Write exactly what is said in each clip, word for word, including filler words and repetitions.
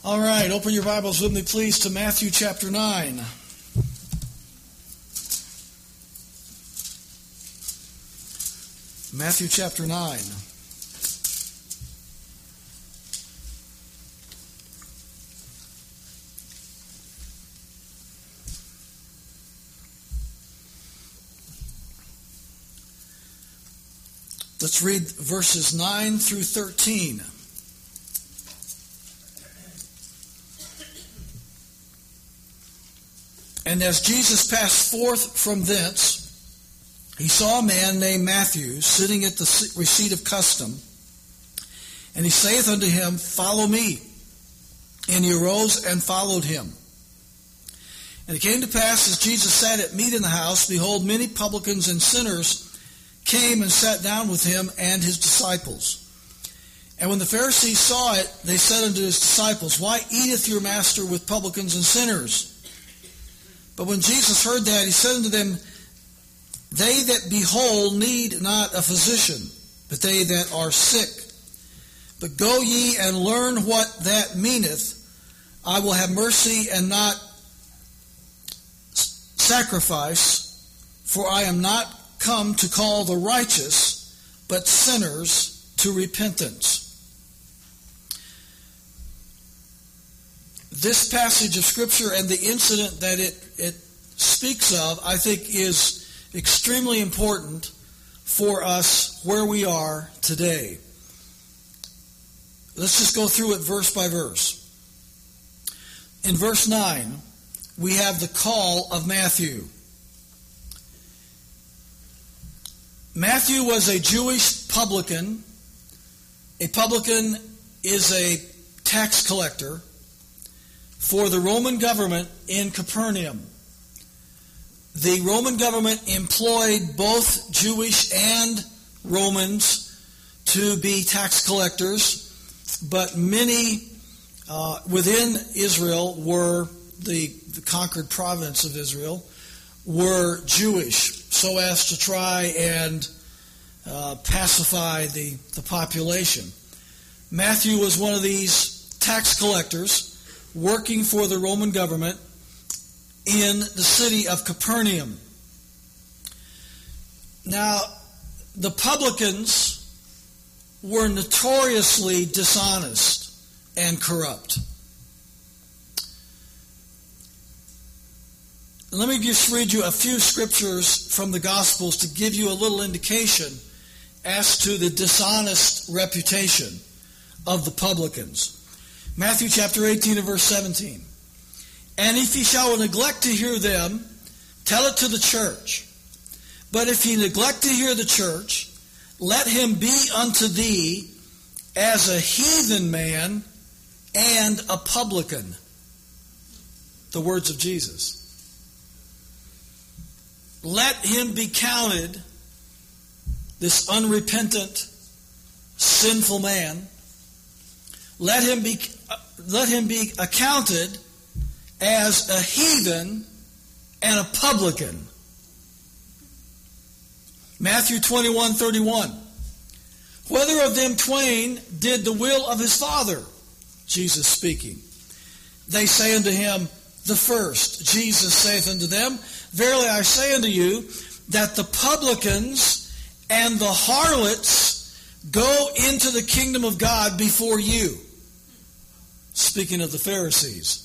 All right, open your Bibles with me, please, to Matthew chapter nine. Matthew chapter nine. Let's read verses nine through thirteen. And as Jesus passed forth from thence, he saw a man named Matthew sitting at the receipt of custom. And he saith unto him, Follow me. And he arose and followed him. And it came to pass, as Jesus sat at meat in the house, behold, many publicans and sinners came and sat down with him and his disciples. And when the Pharisees saw it, they said unto his disciples, Why eateth your master with publicans and sinners? But when Jesus heard that, he said unto them, They that be whole need not a physician, but they that are sick. But go ye and learn what that meaneth. I will have mercy and not sacrifice, for I am not come to call the righteous, but sinners to repentance. This passage of Scripture and the incident that it, it speaks of, I think, is extremely important for us where we are today. Let's just go through it verse by verse. In verse nine, we have the call of Matthew. Matthew was a Jewish publican. A publican is a tax collector for the Roman government in Capernaum. The Roman government employed both Jewish and Romans to be tax collectors, but many uh, within Israel were, the, the conquered province of Israel, were Jewish, so as to try and uh, pacify the, the population. Matthew was one of these tax collectors working for the Roman government in the city of Capernaum. Now, the publicans were notoriously dishonest and corrupt. Let me just read you a few scriptures from the Gospels to give you a little indication as to the dishonest reputation of the publicans. Matthew chapter eighteen and verse seventeen. And if ye shall neglect to hear them, tell it to the church. But if ye neglect to hear the church, let him be unto thee as a heathen man and a publican. The words of Jesus. Let him be counted, this unrepentant, sinful man, let him be, let him be accounted as a heathen and a publican. Matthew twenty-one thirty-one. Whether of them twain did the will of his father? Jesus speaking. They say unto him, the first. Jesus saith unto them, Verily I say unto you, that the publicans and the harlots go into the kingdom of God before you. Speaking of the Pharisees.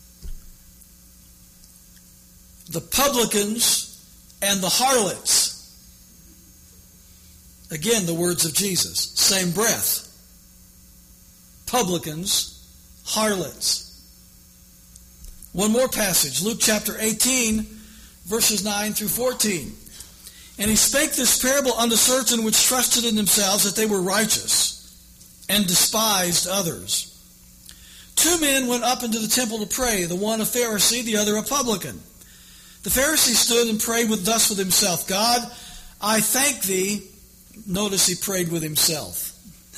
The publicans and the harlots. Again, the words of Jesus. Same breath. Publicans, harlots. One more passage. Luke chapter eighteen, verses nine through fourteen. And he spake this parable unto certain which trusted in themselves that they were righteous, and despised others. Two men went up into the temple to pray, the one a Pharisee, the other a publican. The Pharisee stood and prayed with thus with himself, God, I thank thee. Notice he prayed with himself.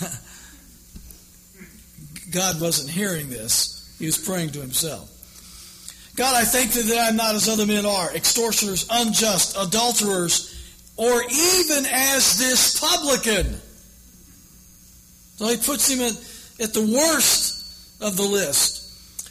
God wasn't hearing this. He was praying to himself. God, I thank thee that I am not as other men are, extortioners, unjust, adulterers, or even as this publican. So he puts him at, at the worst of the list.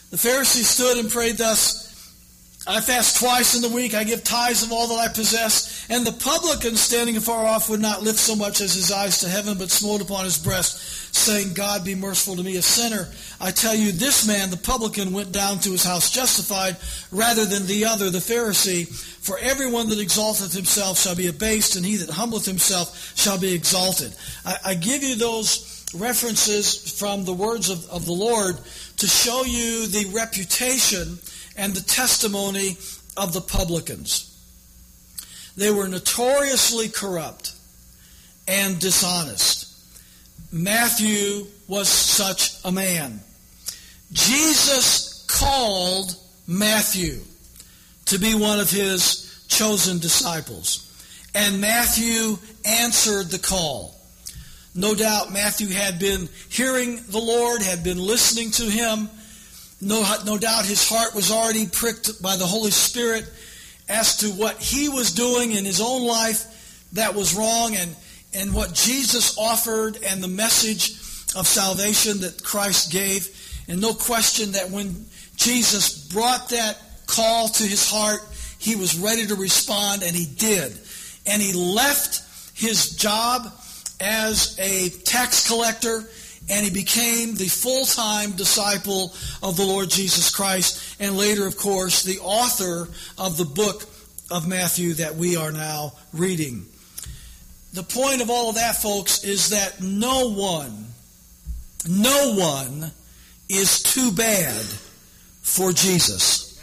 The Pharisee stood and prayed thus, I fast twice in the week, I give tithes of all that I possess. And the publican standing afar off would not lift so much as his eyes to heaven, but smote upon his breast, saying, God, be merciful to me, a sinner. I tell you, this man, the publican, went down to his house justified rather than the other, the Pharisee. For everyone that exalteth himself shall be abased, and he that humbleth himself shall be exalted. I, I give you those references from the words of, of the Lord to show you the reputation and the testimony of the publicans. They were notoriously corrupt and dishonest. Matthew was such a man. Jesus called Matthew to be one of his chosen disciples. And Matthew answered the call. No doubt Matthew had been hearing the Lord, had been listening to him. No, no doubt his heart was already pricked by the Holy Spirit as to what he was doing in his own life that was wrong, and, and what Jesus offered and the message of salvation that Christ gave. And no question that when Jesus brought that call to his heart, he was ready to respond, and he did. And he left his job as a tax collector, and he became the full-time disciple of the Lord Jesus Christ, and later, of course, the author of the book of Matthew that we are now reading. The point of all of that, folks, is that no one, no one is too bad for Jesus.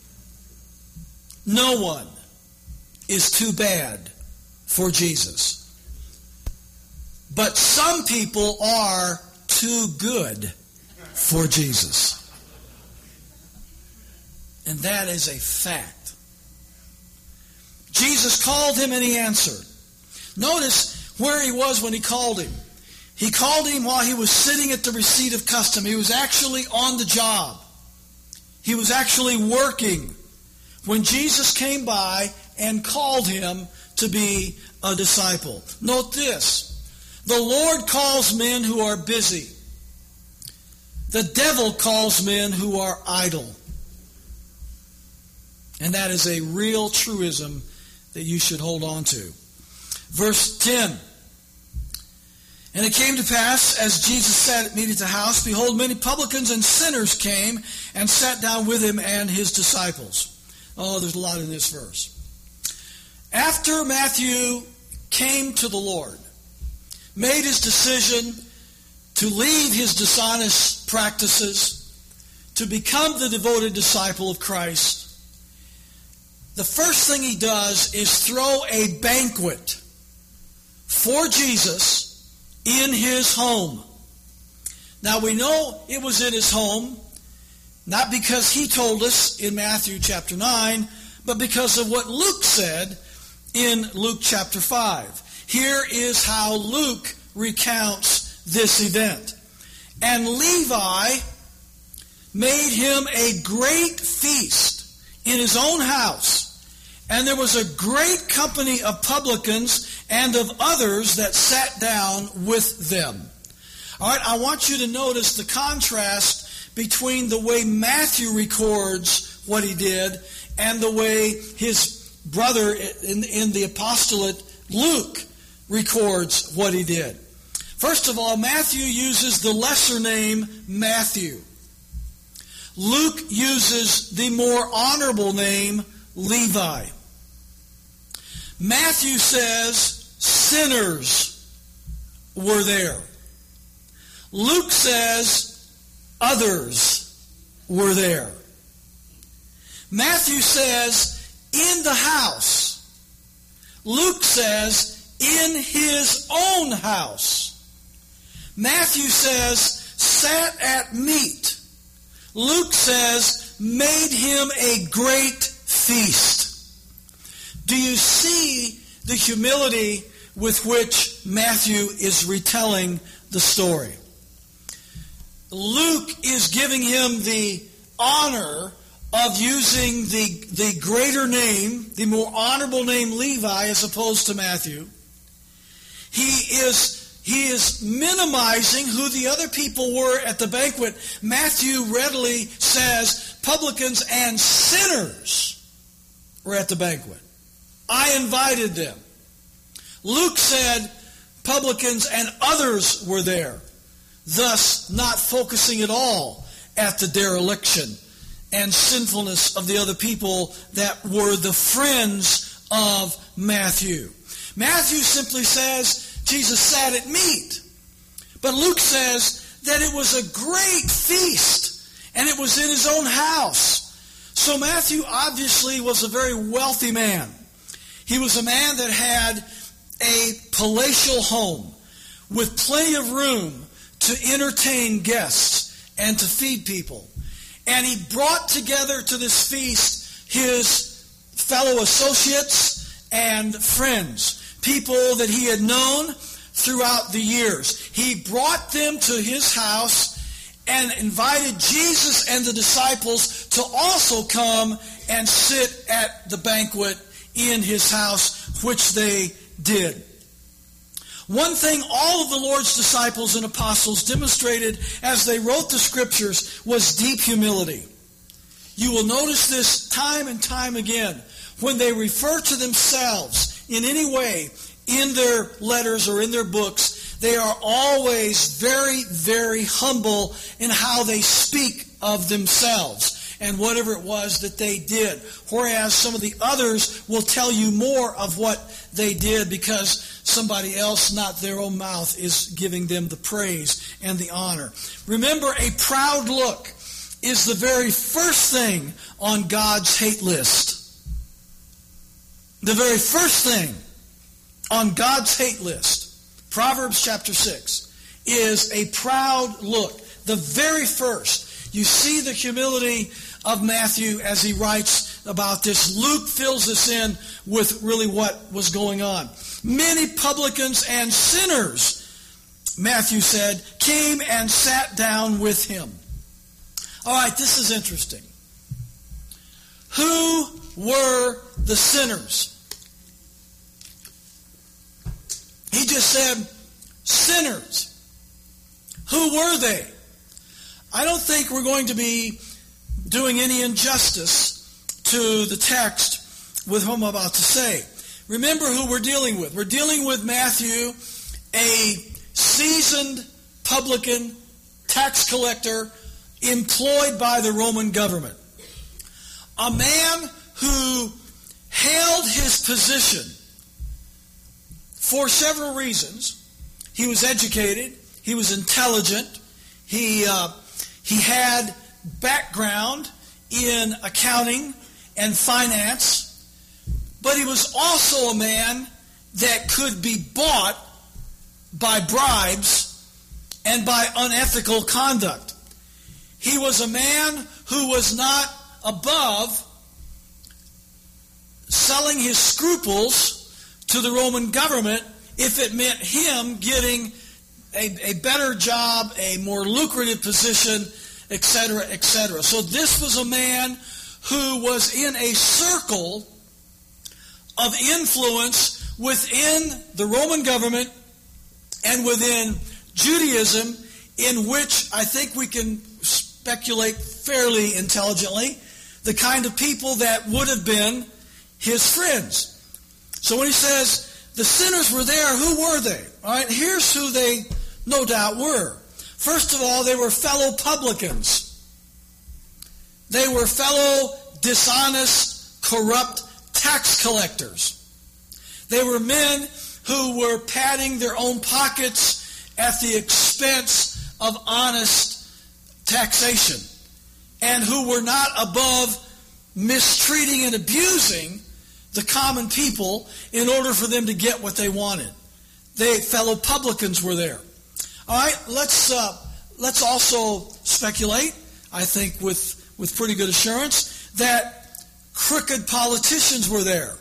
No one is too bad for Jesus. But some people are too good for Jesus. And that is a fact. Jesus called him and he answered. Notice where he was when he called him. He called him while he was sitting at the receipt of custom. He was actually on the job. He was actually working when Jesus came by and called him to be a disciple. Note this. The Lord calls men who are busy. The devil calls men who are idle. And that is a real truism that you should hold on to. Verse ten. And it came to pass, as Jesus sat at meat at the house, behold, many publicans and sinners came and sat down with him and his disciples. Oh, there's a lot in this verse. After Matthew came to the Lord, made his decision to leave his dishonest practices, to become the devoted disciple of Christ, the first thing he does is throw a banquet for Jesus in his home. Now we know it was in his home, not because he told us in Matthew chapter nine, but because of what Luke said in Luke chapter five. Here is how Luke recounts this event. And Levi made him a great feast in his own house. And there was a great company of publicans and of others that sat down with them. All right, I want you to notice the contrast between the way Matthew records what he did and the way his brother in, in the apostolate, Luke, records what he did. First of all, Matthew uses the lesser name Matthew. Luke uses the more honorable name Levi. Matthew says sinners were there. Luke says others were there. Matthew says in the house. Luke says in his own house. Matthew says sat at meat. Luke says made him a great feast. Do you see the humility with which Matthew is retelling the story? Luke is giving him the honor of using the, the greater name, the more honorable name Levi, as opposed to Matthew. He is he is minimizing who the other people were at the banquet. Matthew readily says publicans and sinners were at the banquet. I invited them. Luke said publicans and others were there, thus not focusing at all at the dereliction and sinfulness of the other people that were the friends of Matthew. Matthew simply says Jesus sat at meat. But Luke says that it was a great feast, and it was in his own house. So Matthew obviously was a very wealthy man. He was a man that had a palatial home with plenty of room to entertain guests and to feed people. And he brought together to this feast his fellow associates and friends, people that he had known throughout the years. He brought them to his house and invited Jesus and the disciples to also come and sit at the banquet in his house, which they did. One thing all of the Lord's disciples and apostles demonstrated as they wrote the Scriptures was deep humility. You will notice this time and time again. When they refer to themselves in any way in their letters or in their books, they are always very, very humble in how they speak of themselves and whatever it was that they did. Whereas some of the others will tell you more of what they did because somebody else, not their own mouth, is giving them the praise and the honor. Remember, a proud look is the very first thing on God's hate list. The very first thing on God's hate list, Proverbs chapter six, is a proud look. The very first. You see the humility of Matthew as he writes about this. Luke fills us in with really what was going on. Many publicans and sinners, Matthew said, came and sat down with him. All right, this is interesting. Who were the sinners? He just said, sinners. Who were they? I don't think we're going to be doing any injustice to the text with whom I'm about to say. Remember who we're dealing with. We're dealing with Matthew, a seasoned publican, tax collector, employed by the Roman government. A man who held his position for several reasons. He was educated. He was intelligent. He uh, he had background in accounting and finance. But he was also a man that could be bought by bribes and by unethical conduct. He was a man who was not above selling his scruples to the Roman government if it meant him getting a, a better job, a more lucrative position, et cetera, et cetera. So this was a man who was in a circle of influence within the Roman government and within Judaism, in which I think we can speculate fairly intelligently the kind of people that would have been his friends. So when he says the sinners were there, who were they? All right, here's who they no doubt were. First of all, they were fellow publicans. They were fellow dishonest, corrupt tax collectors. They were men who were padding their own pockets at the expense of honest taxation, and who were not above mistreating and abusing the common people in order for them to get what they wanted. They fellow publicans were there. All right, let's uh, let's also speculate, I think with, with pretty good assurance, that crooked politicians were there.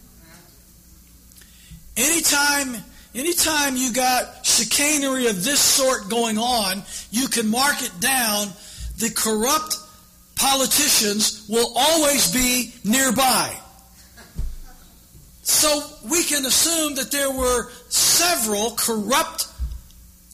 Anytime, anytime you got chicanery of this sort going on, you can mark it down. The corrupt politicians will always be nearby. So we can assume that there were several corrupt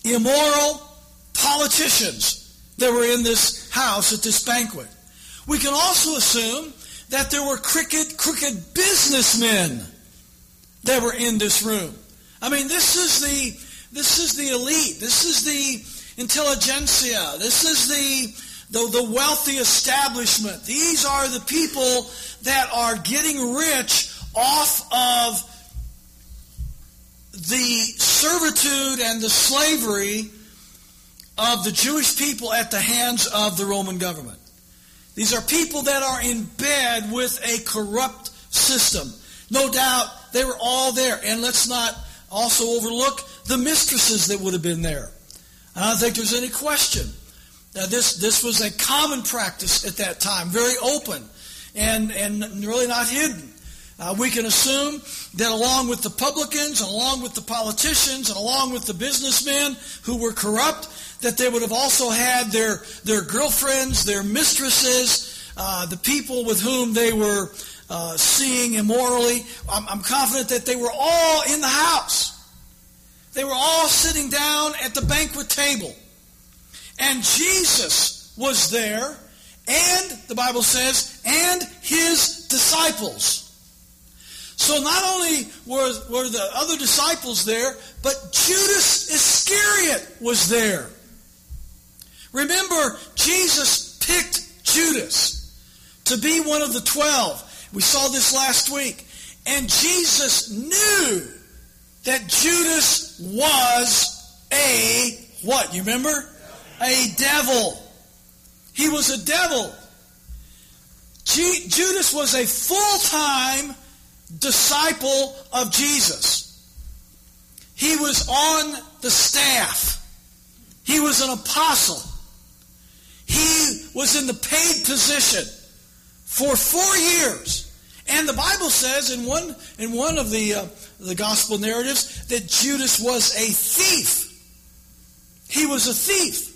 immoral politicians that were in this house at this banquet. We can also assume that there were crooked, crooked businessmen that were in this room. I mean, this is the this is the elite. This is the intelligentsia. This is the, the, the wealthy establishment. These are the people that are getting rich off of the servitude and the slavery of the Jewish people at the hands of the Roman government. These are people that are in bed with a corrupt system. No doubt they were all there. And let's not also overlook the mistresses that would have been there. I don't think there's any question. Now, this, this was a common practice at that time, very open and, and really not hidden. Uh, we can assume that along with the publicans, and along with the politicians, and along with the businessmen who were corrupt, that they would have also had their, their girlfriends, their mistresses, uh, the people with whom they were uh, seeing immorally. I'm, I'm confident that they were all in the house. They were all sitting down at the banquet table. And Jesus was there, and, the Bible says, and his disciples. So not only were, were the other disciples there, but Judas Iscariot was there. Remember, Jesus picked Judas to be one of the twelve. We saw this last week. And Jesus knew that Judas was a, what, you remember? A devil. He was a devil. G- Judas was a full-time disciple of Jesus. He was on the staff. He was an apostle. He was in the paid position for four years. And the Bible says in one in one of the uh, the gospel narratives that Judas was a thief. He was a thief.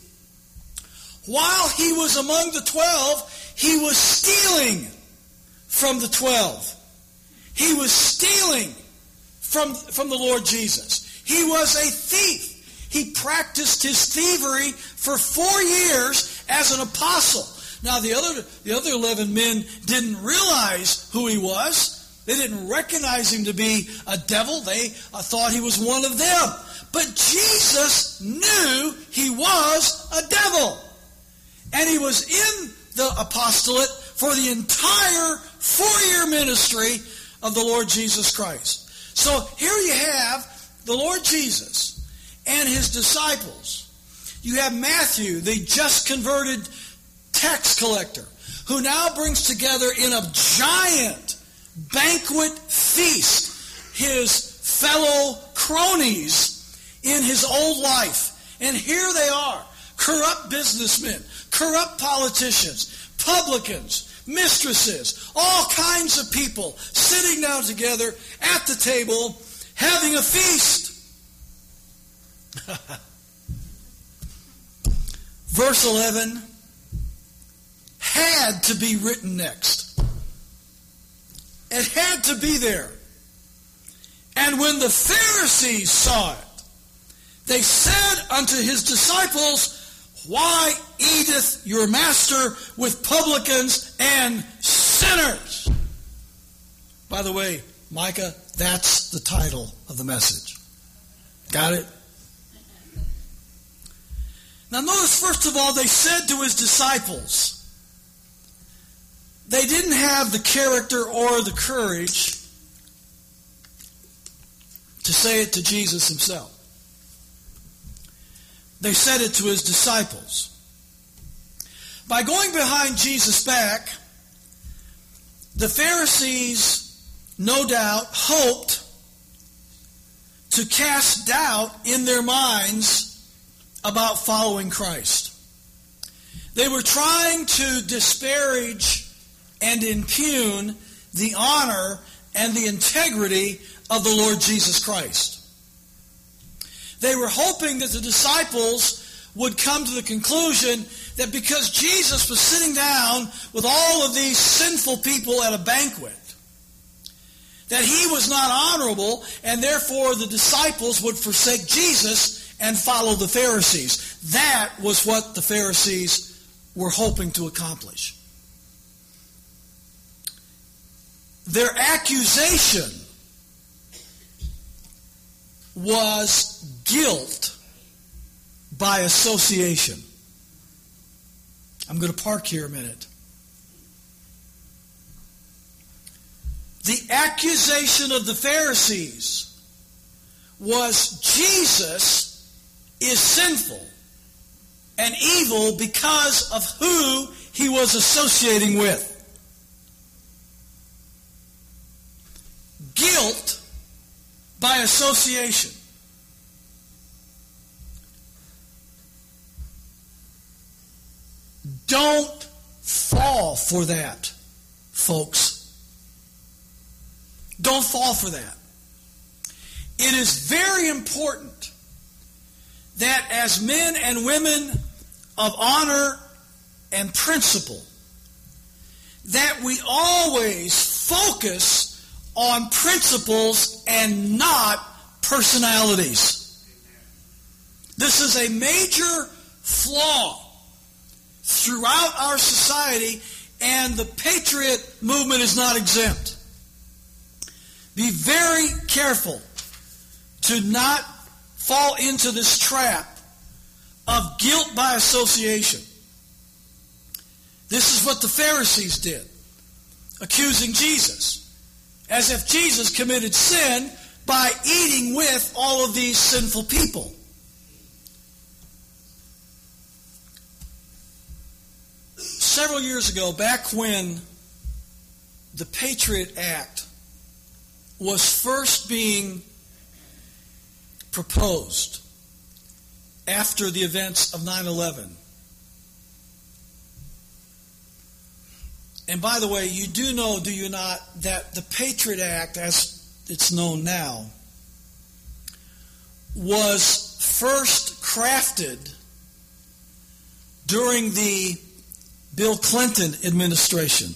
While he was among the twelve, he was stealing from the twelve. He was stealing from, from the Lord Jesus. He was a thief. He practiced his thievery for four years as an apostle. Now, the other, the other eleven men didn't realize who he was. They didn't recognize him to be a devil. They uh, thought he was one of them. But Jesus knew he was a devil. And he was in the apostolate for the entire four-year ministry of the Lord Jesus Christ. So here you have the Lord Jesus and his disciples. You have Matthew, the just converted tax collector, who now brings together in a giant banquet feast his fellow cronies in his old life. And here they are, corrupt businessmen, corrupt politicians, publicans, mistresses, all kinds of people sitting down together at the table having a feast. Verse eleven had to be written next. It had to be there. And when the Pharisees saw it, they said unto his disciples, why eateth your master with publicans and sinners? By the way, Micah, that's the title of the message. Got it? Now notice, first of all, they said to his disciples. They didn't have the character or the courage to say it to Jesus himself. They said it to his disciples. By going behind Jesus' back, the Pharisees, no doubt, hoped to cast doubt in their minds about following Christ. They were trying to disparage and impugn the honor and the integrity of the Lord Jesus Christ. They were hoping that the disciples would come to the conclusion that because Jesus was sitting down with all of these sinful people at a banquet, that he was not honorable, and therefore the disciples would forsake Jesus and follow the Pharisees. That was what the Pharisees were hoping to accomplish. Their accusation was guilt by association. I'm going to park here a minute. The accusation of the Pharisees was Jesus is sinful and evil because of who he was associating with. Guilt by association. Don't fall for that, folks. Don't fall for that. It is very important that as men and women of honor and principle, that we always focus on principles and not personalities. This is a major flaw throughout our society, and the patriot movement is not exempt. Be very careful to not fall into this trap of guilt by association. This is what the Pharisees did, accusing Jesus, as if Jesus committed sin by eating with all of these sinful people. Several years ago, back when the Patriot Act was first being proposed after the events of nine eleven. And by the way, you do know, do you not, that the Patriot Act, as it's known now, was first crafted during the Bill Clinton administration.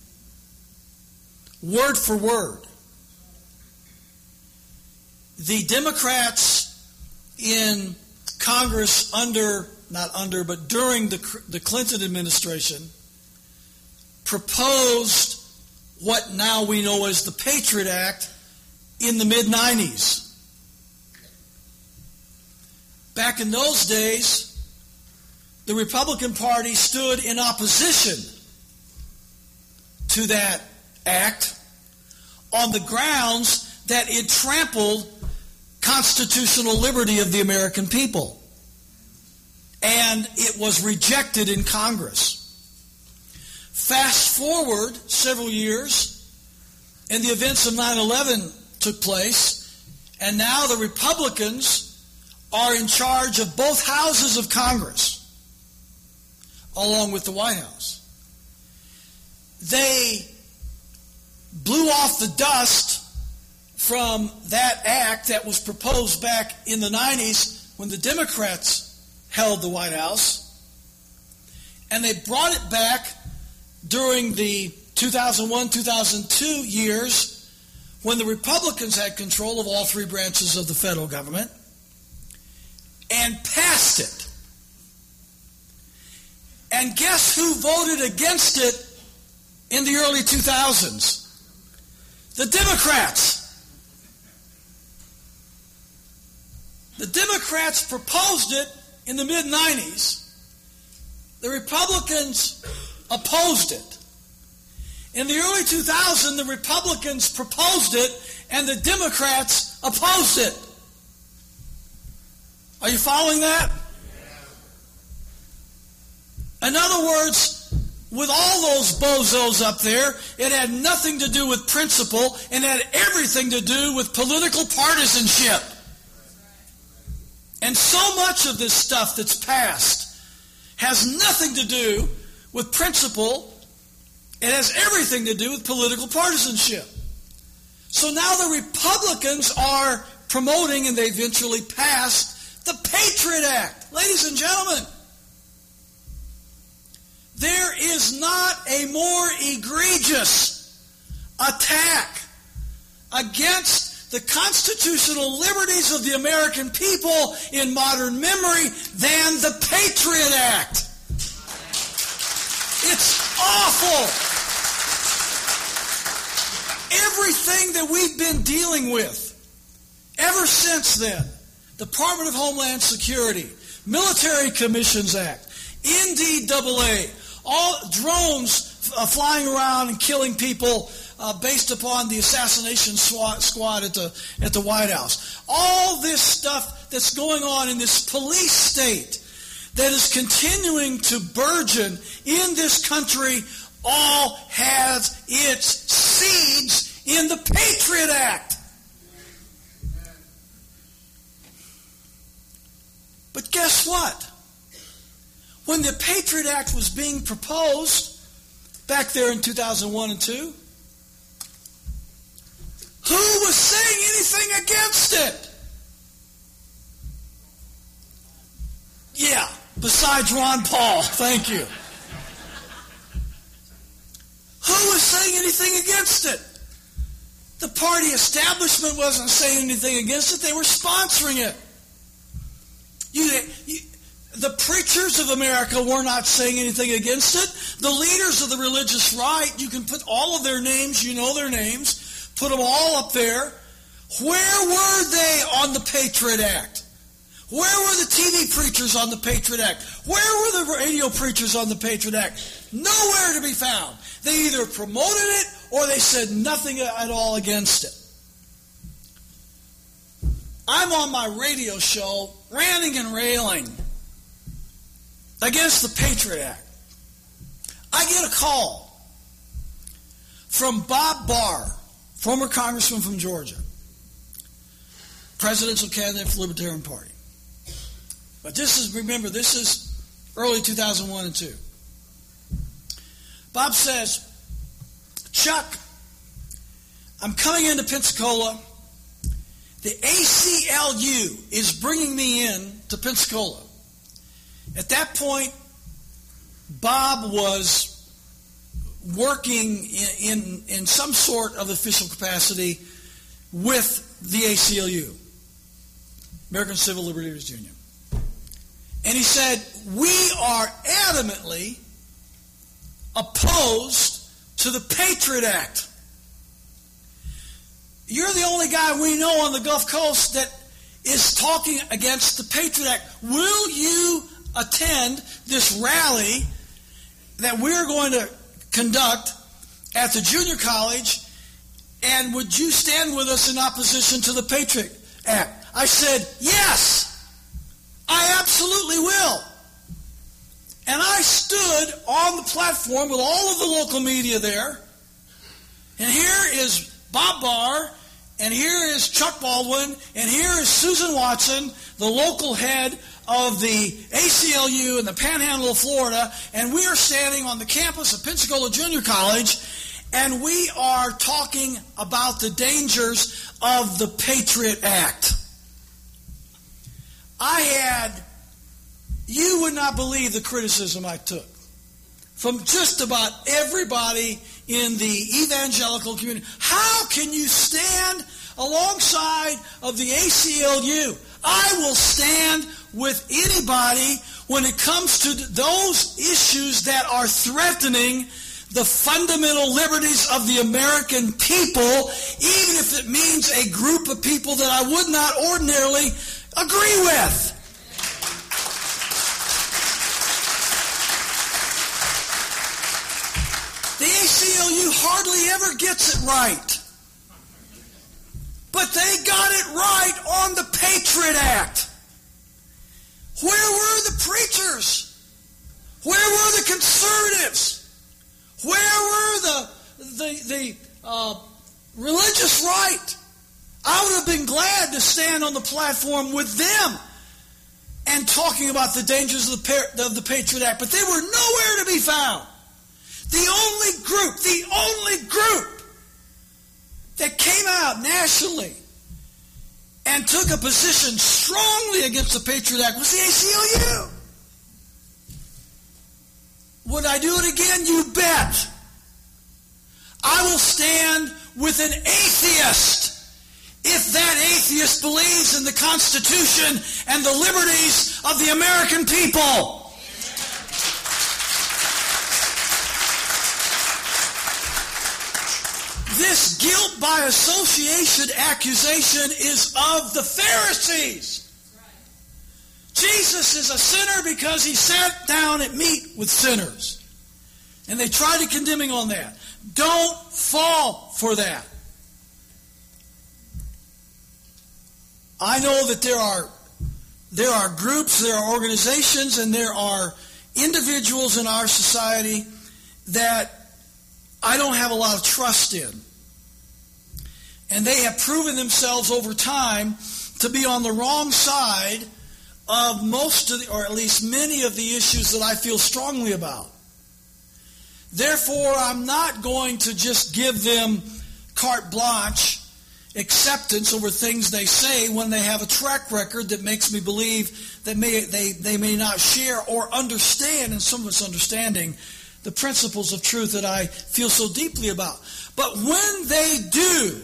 Word for word. The Democrats in Congress under, not under, but during the, the Clinton administration proposed what now we know as the Patriot Act in the mid nineties. Back in those days, the Republican Party stood in opposition to that act on the grounds that it trampled constitutional liberty of the American people. And it was rejected in Congress. Fast forward several years, and the events of nine eleven took place, and now the Republicans are in charge of both houses of Congress, along with the White House. They blew off the dust from that act that was proposed back in the nineties when the Democrats held the White House, and they brought it back during the two thousand one two thousand two years when the Republicans had control of all three branches of the federal government, and passed it. And guess who voted against it in the early two thousands? The Democrats. The Democrats proposed it in the mid nineties. The Republicans opposed it. In the early two thousands, the Republicans proposed it and the Democrats opposed it. Are you following that? In other words, with all those bozos up there, it had nothing to do with principle and had everything to do with political partisanship. And so much of this stuff that's passed has nothing to do with principle. It has everything to do with political partisanship. So now the Republicans are promoting, and they eventually passed, the Patriot Act. Ladies and gentlemen, there is not a more egregious attack against the constitutional liberties of the American people in modern memory than the Patriot Act. It's awful. Everything that we've been dealing with ever since then, Department of Homeland Security, Military Commissions Act, N D A A, all drones uh, flying around and killing people uh, based upon the assassination SWAT squad at the at the White House. All this stuff that's going on in this police state that is continuing to burgeon in this country all has its seeds in the Patriot Act. But guess what? When the Patriot Act was being proposed back there in two thousand one and two, who was saying anything against it? Yeah, besides Ron Paul. Thank you. Who was saying anything against it? The party establishment wasn't saying anything against it. They were sponsoring it. You, you, the preachers of America were not saying anything against it. The leaders of the religious right, you can put all of their names, you know their names, put them all up there. Where were they on the Patriot Act? Where were the T V preachers on the Patriot Act? Where were the radio preachers on the Patriot Act? Nowhere to be found. They either promoted it or they said nothing at all against it. I'm on my radio show ranting and railing against the Patriot Act. I get a call from Bob Barr, former congressman from Georgia, presidential candidate for the Libertarian Party. But this is, remember, this is early two thousand one and two. Bob says, Chuck, I'm coming into Pensacola. The A C L U is bringing me in to Pensacola. At that point, Bob was working in, in, in some sort of official capacity with the A C L U, American Civil Liberties Union. And he said, we are adamantly opposed to the Patriot Act. You're the only guy we know on the Gulf Coast that is talking against the Patriot Act. Will you attend this rally that we're going to conduct at the junior college, and would you stand with us in opposition to the Patriot Act? I said, yes, I absolutely will. And I stood on the platform with all of the local media there, and here is Bob Barr, and here is Chuck Baldwin, and here is Susan Watson, the local head of the A C L U in the Panhandle of Florida, and we are standing on the campus of Pensacola Junior College, and we are talking about the dangers of the Patriot Act. I had, you would not believe the criticism I took from just about everybody in the evangelical community. How can you stand alongside of the A C L U? I will stand with anybody when it comes to those issues that are threatening the fundamental liberties of the American people, even if it means a group of people that I would not ordinarily agree with. The A C L U hardly ever gets it right. But they got it right on the Patriot Act. Where were the preachers? Where were the conservatives? Where were the the, the uh, religious right? I would have been glad to stand on the platform with them and talking about the dangers of the, of the Patriot Act, but they were nowhere to be found. The only group, the only group that came out nationally and took a position strongly against the Patriot Act was the A C L U. Would I do it again? You bet. I will stand with an atheist if that atheist believes in the Constitution and the liberties of the American people. This guilt by association accusation is of the Pharisees. Jesus is a sinner because he sat down at meat with sinners. And they tried to condemn him on that. Don't fall for that. I know that there are there are groups, there are organizations, and there are individuals in our society that I don't have a lot of trust in. And they have proven themselves over time to be on the wrong side of most of the, or at least many of the issues that I feel strongly about. Therefore, I'm not going to just give them carte blanche acceptance over things they say when they have a track record that makes me believe that may, they, they may not share or understand, in some of its understanding, the principles of truth that I feel so deeply about. But when they do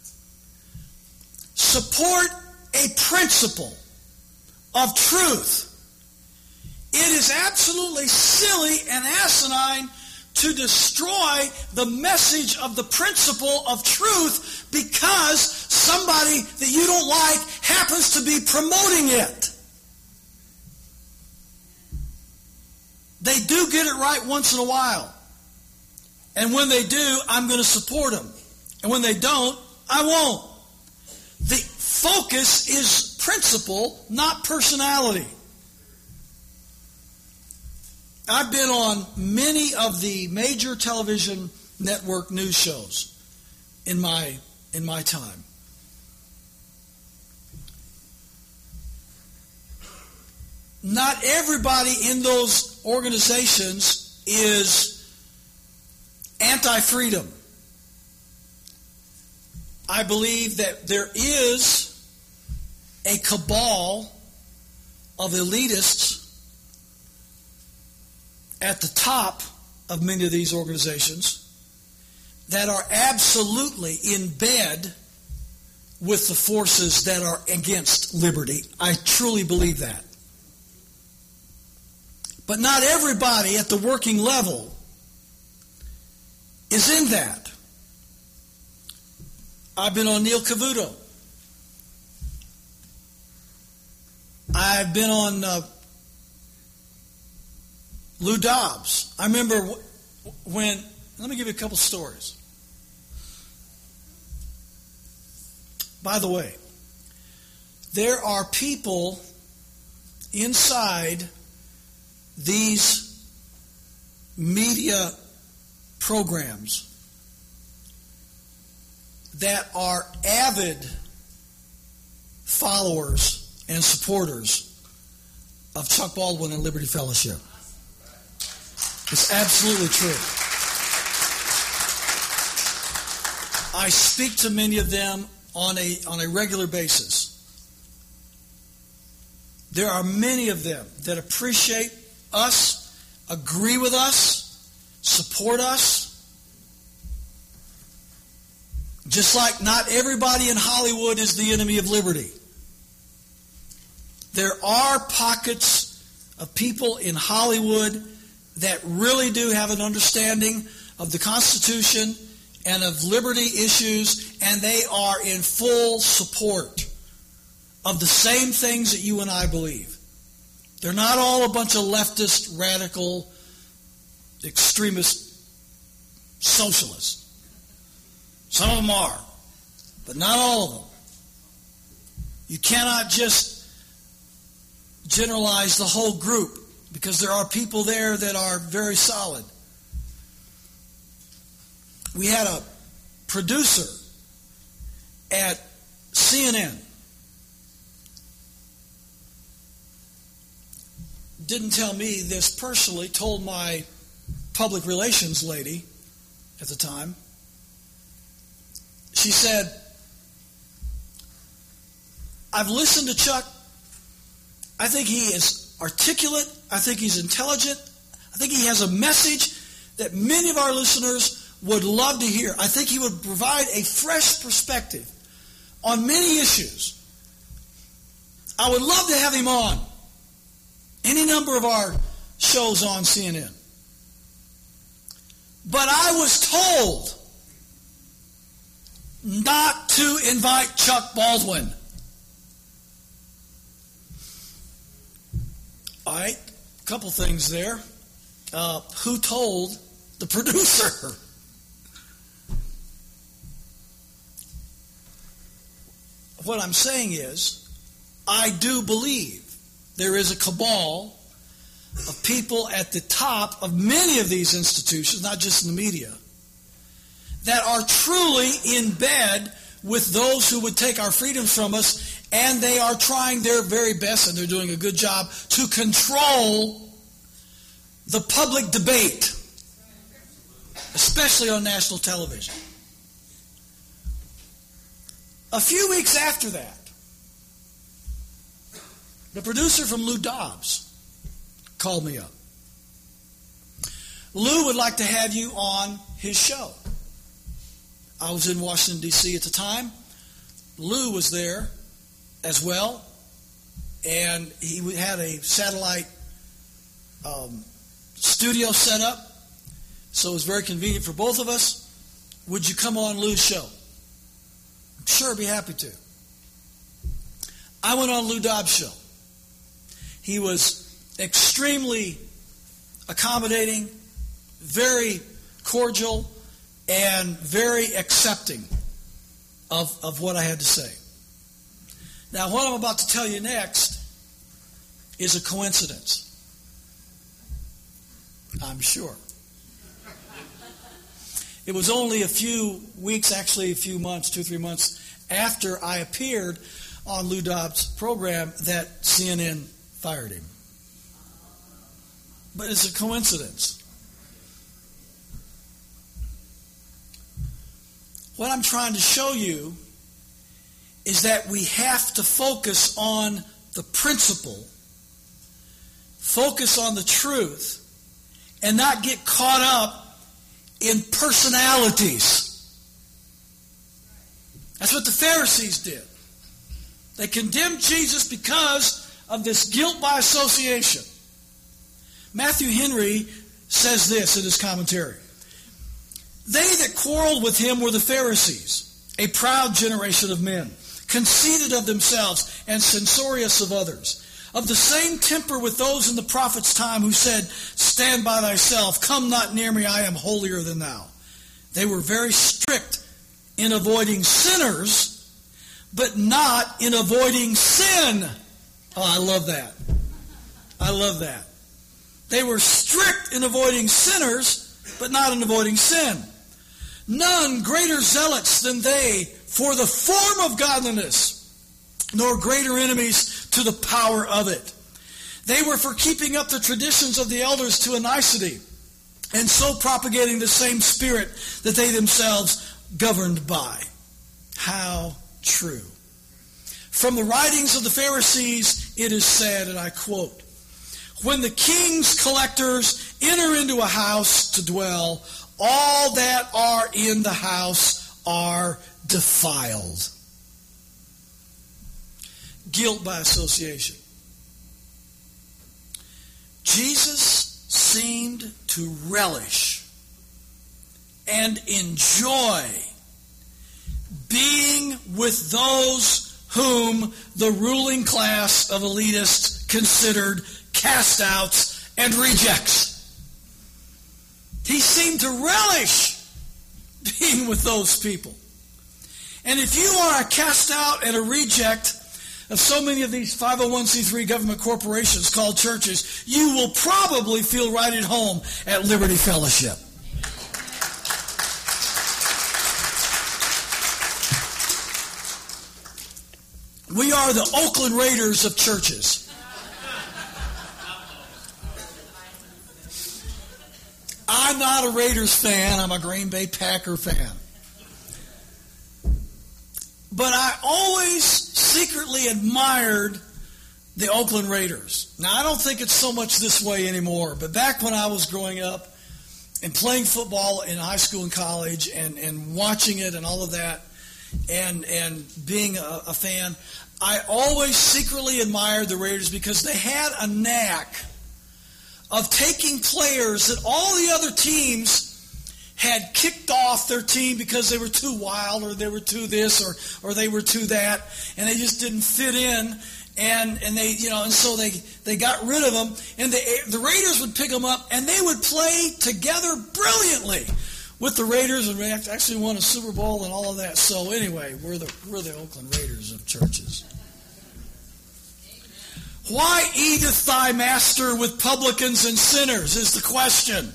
support a principle of truth, it is absolutely silly and asinine to destroy the message of the principle of truth because somebody that you don't like happens to be promoting it. They do get it right once in a while. And when they do, I'm going to support them. And when they don't, I won't. The focus is principle, not personality. I've been on many of the major television network news shows in my in my time. Not everybody in those organizations is anti-freedom. I believe that there is a cabal of elitists at the top of many of these organizations that are absolutely in bed with the forces that are against liberty. I truly believe that. But not everybody at the working level is in that. I've been on Neil Cavuto. I've been on uh, Lou Dobbs. I remember when, let me give you a couple stories. By the way, there are people inside these media programs that are avid followers and supporters of Chuck Baldwin and Liberty Fellowship. It's absolutely true. I speak to many of them on a on a regular basis. There are many of them that appreciate us, agree with us, support us. Just like not everybody in Hollywood is the enemy of liberty. There are pockets of people in Hollywood that really do have an understanding of the Constitution and of liberty issues, and they are in full support of the same things that you and I believe. They're not all a bunch of leftist, radical, extremist socialists. Some of them are, but not all of them. You cannot just generalize the whole group because there are people there that are very solid. We had a producer at C N N. Didn't tell me this personally, told my public relations lady at the time. She said, I've listened to Chuck. I think he is articulate. I think he's intelligent. I think he has a message that many of our listeners would love to hear. I think he would provide a fresh perspective on many issues. I would love to have him on any number of our shows on C N N. But I was told not to invite Chuck Baldwin. All right, a couple things there. Uh, who told the producer? What I'm saying is, I do believe there is a cabal of people at the top of many of these institutions, not just in the media, that are truly in bed with those who would take our freedoms from us, and they are trying their very best, and they're doing a good job, to control the public debate, especially on national television. A few weeks after that, the producer from Lou Dobbs called me up. Lou would like to have you on his show. I was in Washington, D C at the time. Lou was there as well, and he had a satellite um, studio set up, so it was very convenient for both of us. Would you come on Lou's show? Sure, be happy to. I went on Lou Dobbs' show. He was extremely accommodating, very cordial, and very accepting of, of what I had to say. Now, what I'm about to tell you next is a coincidence. I'm sure. It was only a few weeks, actually a few months, two, three months after I appeared on Lou Dobbs' program that C N N fired him. But it's a coincidence. What I'm trying to show you is that we have to focus on the principle, focus on the truth, and not get caught up in personalities. That's what the Pharisees did. They condemned Jesus because of this guilt by association. Matthew Henry says this in his commentary. They that quarreled with him were the Pharisees, a proud generation of men, conceited of themselves and censorious of others, of the same temper with those in the prophet's time who said, "Stand by thyself, come not near me, I am holier than thou." They were very strict in avoiding sinners, but not in avoiding sin. Oh, I love that. I love that. They were strict in avoiding sinners, but not in avoiding sin. None greater zealots than they for the form of godliness, nor greater enemies to the power of it. They were for keeping up the traditions of the elders to a nicety, and so propagating the same spirit that they themselves governed by. How true. From the writings of the Pharisees, it is said, and I quote, "When the king's collectors enter into a house to dwell, all that are in the house are defiled." Guilt by association. Jesus seemed to relish and enjoy being with those whom the ruling class of elitists considered cast outs and rejects. He seemed to relish being with those people. And if you are a cast out and a reject of so many of these five oh one c three government corporations called churches, you will probably feel right at home at Liberty Fellowship. We are the Oakland Raiders of churches. I'm not a Raiders fan. I'm a Green Bay Packer fan. But I always secretly admired the Oakland Raiders. Now, I don't think it's so much this way anymore, but back when I was growing up and playing football in high school and college and, and watching it and all of that, and and being a, a fan, I always secretly admired the Raiders because they had a knack of taking players that all the other teams had kicked off their team because they were too wild, or they were too this, or or they were too that, and they just didn't fit in. And and they you know and so they, they got rid of them, and the the Raiders would pick them up, and they would play together brilliantly with the Raiders, and we actually won a Super Bowl and all of that. So anyway, we're the we're the Oakland Raiders of churches. Why eateth thy master with publicans and sinners is the question.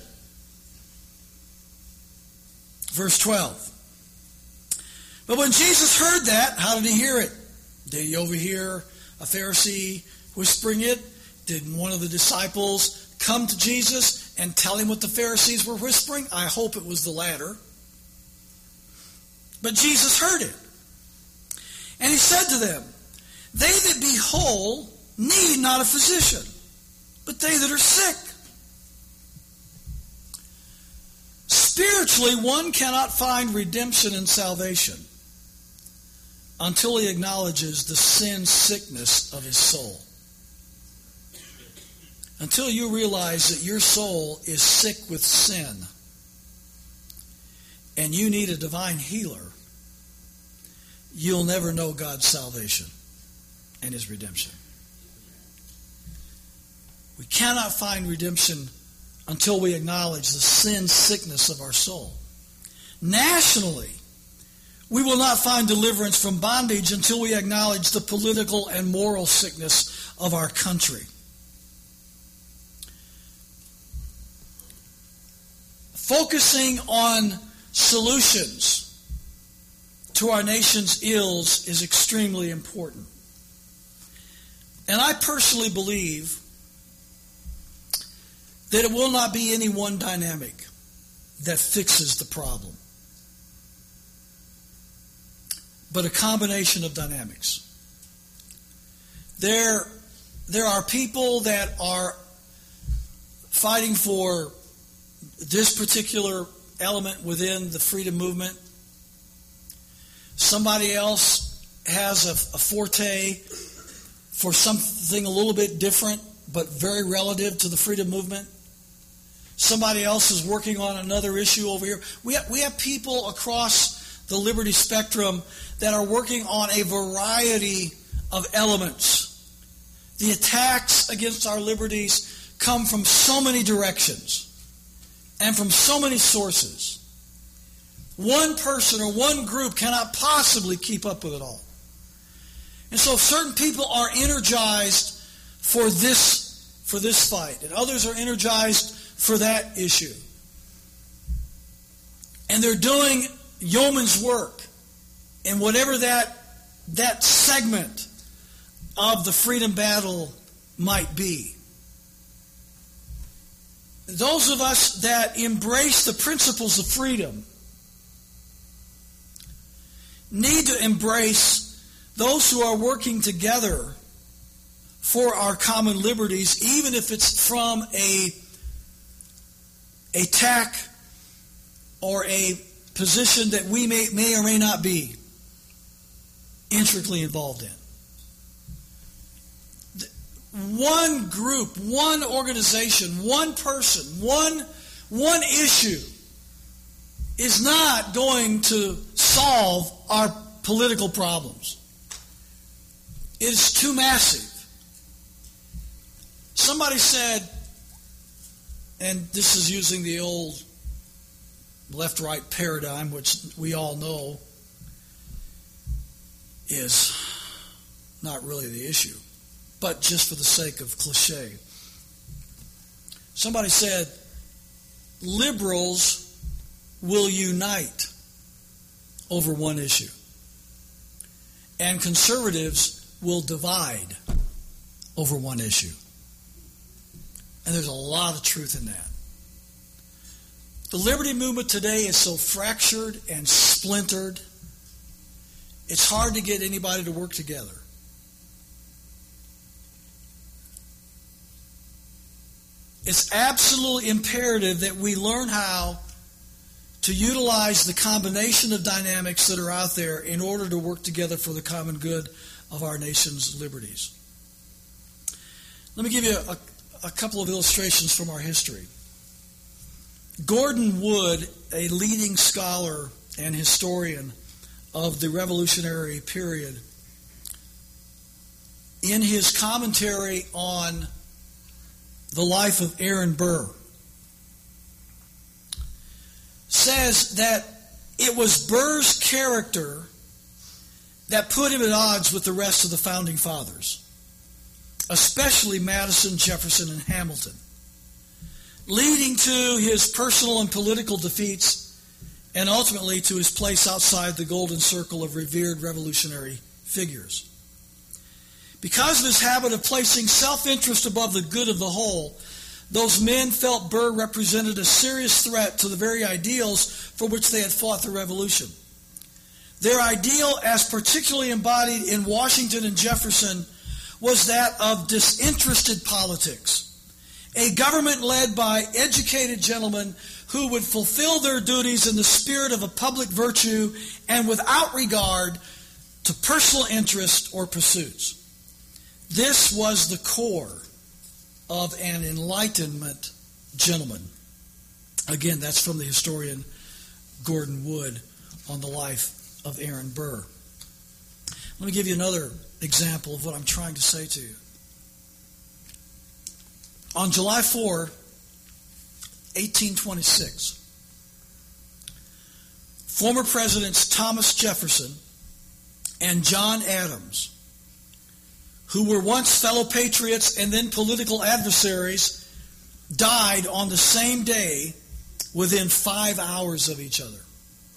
Verse twelve. But when Jesus heard that, how did he hear it? Did he overhear a Pharisee whispering it? Did one of the disciples come to Jesus and tell him what the Pharisees were whispering? I hope it was the latter. But Jesus heard it. And he said to them, they that be whole need not a physician, but they that are sick. Spiritually, one cannot find redemption and salvation until he acknowledges the sin sickness of his soul. Until you realize that your soul is sick with sin and you need a divine healer, you'll never know God's salvation and his redemption. We cannot find redemption until we acknowledge the sin sickness of our soul. Nationally, we will not find deliverance from bondage until we acknowledge the political and moral sickness of our country. Focusing on solutions to our nation's ills is extremely important. And I personally believe that it will not be any one dynamic that fixes the problem, but a combination of dynamics. There, there are people that are fighting for this particular element within the freedom movement. Somebody else has a, a forte for something a little bit different, but very relative to the freedom movement. Somebody else is working on another issue over here. We have, we have people across the liberty spectrum that are working on a variety of elements. The attacks against our liberties come from so many directions and from so many sources. One person or one group cannot possibly keep up with it all. And so certain people are energized for this, for this fight, and others are energized for that issue. And they're doing yeoman's work in whatever that, that segment of the freedom battle might be. Those of us that embrace the principles of freedom need to embrace those who are working together for our common liberties, even if it's from a a tack or a position that we may, may or may not be intricately involved in. One group, one organization, one person, one, one issue is not going to solve our political problems. It is too massive. Somebody said, and this is using the old left-right paradigm, which we all know is not really the issue, but just for the sake of cliche. Somebody said, liberals will unite over one issue, and conservatives will divide over one issue. And there's a lot of truth in that. The liberty movement today is so fractured and splintered, it's hard to get anybody to work together. It's absolutely imperative that we learn how to utilize the combination of dynamics that are out there in order to work together for the common good of our nation's liberties. Let me give you a, a couple of illustrations from our history. Gordon Wood, a leading scholar and historian of the Revolutionary period, in his commentary on the life of Aaron Burr, says that it was Burr's character that put him at odds with the rest of the founding fathers, especially Madison, Jefferson, and Hamilton, leading to his personal and political defeats and ultimately to his place outside the golden circle of revered revolutionary figures. Because of his habit of placing self-interest above the good of the whole, those men felt Burr represented a serious threat to the very ideals for which they had fought the revolution. Their ideal, as particularly embodied in Washington and Jefferson, was that of disinterested politics. A government led by educated gentlemen who would fulfill their duties in the spirit of a public virtue and without regard to personal interest or pursuits. This was the core of an Enlightenment gentleman. Again, that's from the historian Gordon Wood on the life of Aaron Burr. Let me give you another example of what I'm trying to say to you. On July fourth, eighteen twenty-six, former Presidents Thomas Jefferson and John Adams, who were once fellow patriots and then political adversaries, died on the same day within five hours of each other.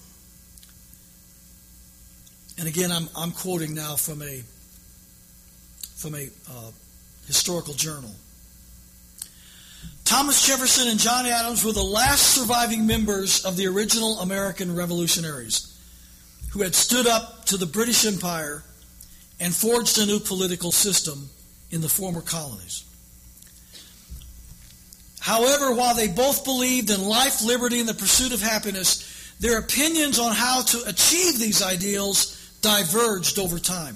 And again, I'm, I'm quoting now from a, from a uh, historical journal. Thomas Jefferson and John Adams were the last surviving members of the original American revolutionaries who had stood up to the British Empire and forged a new political system in the former colonies. However, while they both believed in life, liberty, and the pursuit of happiness, their opinions on how to achieve these ideals diverged over time.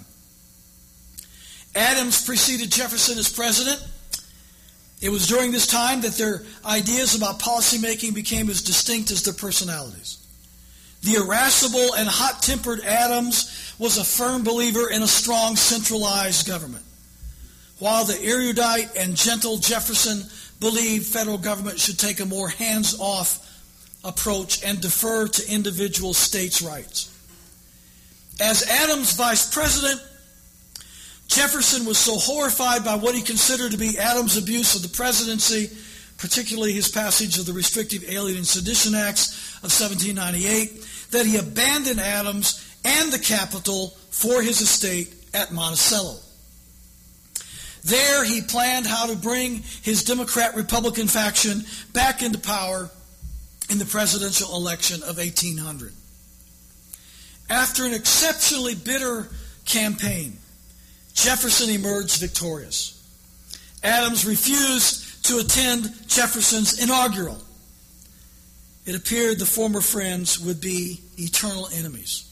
Adams preceded Jefferson as president. It was during this time that their ideas about policymaking became as distinct as their personalities. The irascible and hot-tempered Adams was a firm believer in a strong centralized government, while the erudite and gentle Jefferson believed federal government should take a more hands-off approach and defer to individual states' rights. As Adams' vice president, Jefferson was so horrified by what he considered to be Adams' abuse of the presidency, particularly his passage of the Restrictive Alien and Sedition Acts of seventeen ninety-eight, that he abandoned Adams and the capital for his estate at Monticello. There he planned how to bring his Democrat-Republican faction back into power in the presidential election of eighteen hundred. After an exceptionally bitter campaign, Jefferson emerged victorious. Adams refused to attend Jefferson's inaugural. It appeared the former friends would be eternal enemies.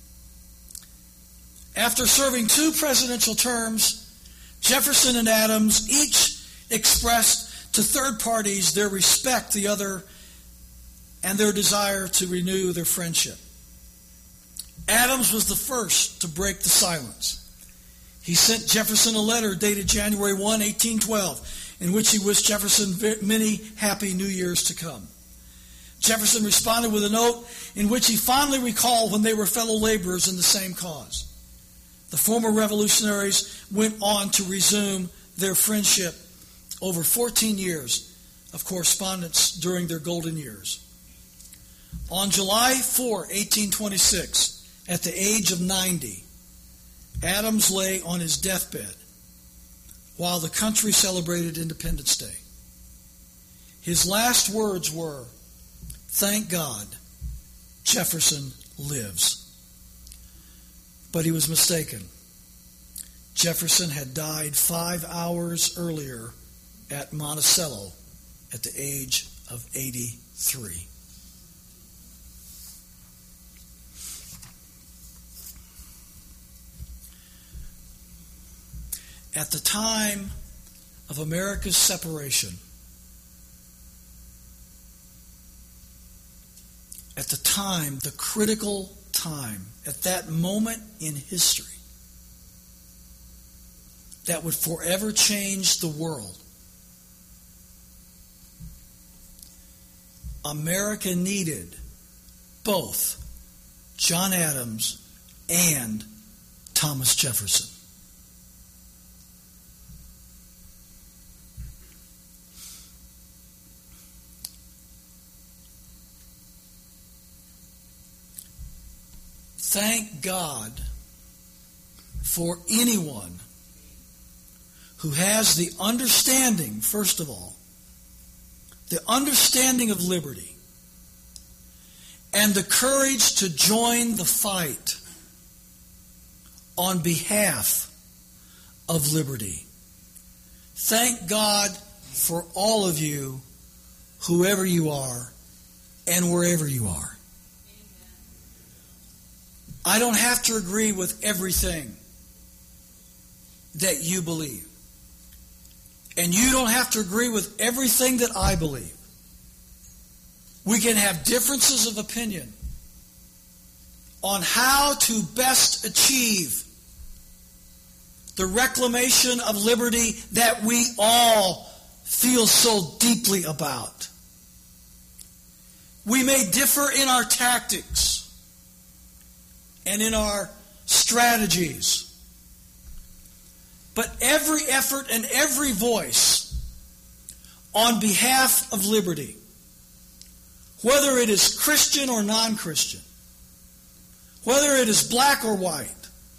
After serving two presidential terms, Jefferson and Adams each expressed to third parties their respect for the other and their desire to renew their friendship. Adams was the first to break the silence. He sent Jefferson a letter dated January first, eighteen twelve, in which he wished Jefferson many happy New Years to come. Jefferson responded with a note in which he fondly recalled when they were fellow laborers in the same cause. The former revolutionaries went on to resume their friendship over fourteen years of correspondence during their golden years. On July fourth, eighteen twenty-six, at the age of ninety, Adams lay on his deathbed while the country celebrated Independence Day. His last words were, "Thank God, Jefferson lives." But he was mistaken. Jefferson had died five hours earlier at Monticello at the age of eighty-three. at the time of America's separation, at the time, the critical time, at that moment in history that would forever change the world, America needed both John Adams and Thomas Jefferson. Thank God for anyone who has the understanding, first of all, the understanding of liberty and the courage to join the fight on behalf of liberty. Thank God for all of you, whoever you are and wherever you are. I don't have to agree with everything that you believe. And you don't have to agree with everything that I believe. We can have differences of opinion on how to best achieve the reclamation of liberty that we all feel so deeply about. We may differ in our tactics and in our strategies. But every effort and every voice on behalf of liberty, whether it is Christian or non-Christian, whether it is black or white,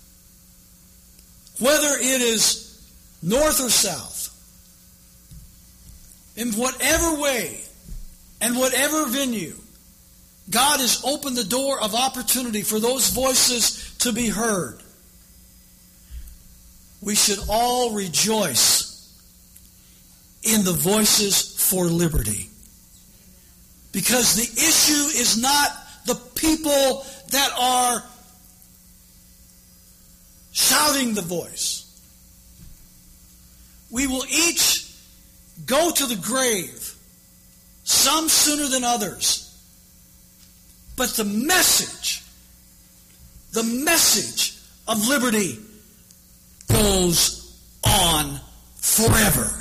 whether it is north or south, in whatever way and whatever venue, God has opened the door of opportunity for those voices to be heard. We should all rejoice in the voices for liberty. Because the issue is not the people that are shouting the voice. We will each go to the grave, some sooner than others. But the message, the message of liberty goes on forever.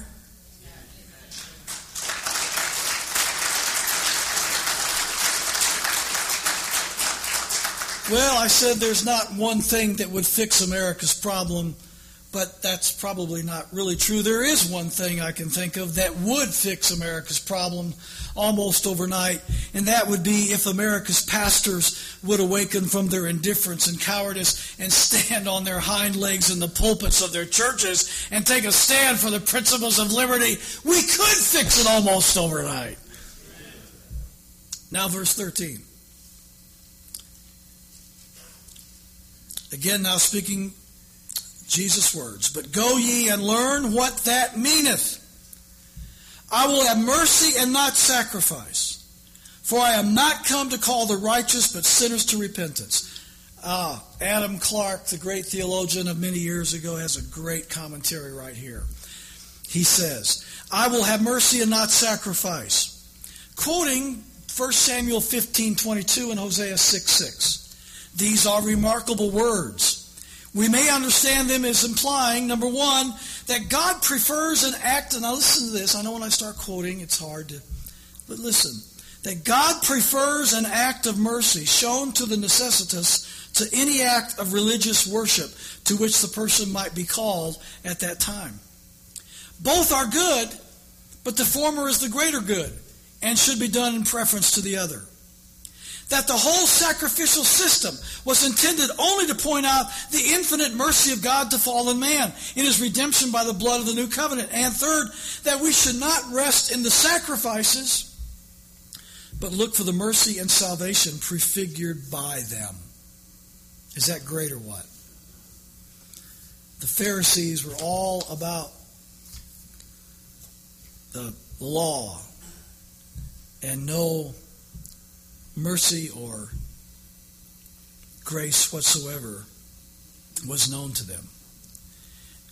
Well, I said there's not one thing that would fix America's problem, but that's probably not really true. There is one thing I can think of that would fix America's problem almost overnight, and that would be if America's pastors would awaken from their indifference and cowardice and stand on their hind legs in the pulpits of their churches and take a stand for the principles of liberty. We could fix it almost overnight. Now verse thirteen. Again, now speaking Jesus' words. But go ye and learn what that meaneth. I will have mercy and not sacrifice. For I am not come to call the righteous, but sinners to repentance. Ah, Adam Clark, the great theologian of many years ago, has a great commentary right here. He says, I will have mercy and not sacrifice. Quoting First Samuel fifteen twenty-two and Hosea six six. These are remarkable words. We may understand them as implying, number one, that God prefers an act, and now listen to this, I know when I start quoting it's hard to, but listen, that God prefers an act of mercy shown to the necessitous to any act of religious worship to which the person might be called at that time. Both are good, but the former is the greater good and should be done in preference to the other. That the whole sacrificial system was intended only to point out the infinite mercy of God to fallen man in his redemption by the blood of the new covenant. And third, that we should not rest in the sacrifices, but look for the mercy and salvation prefigured by them. Is that great or what? The Pharisees were all about the law and no mercy or grace whatsoever was known to them.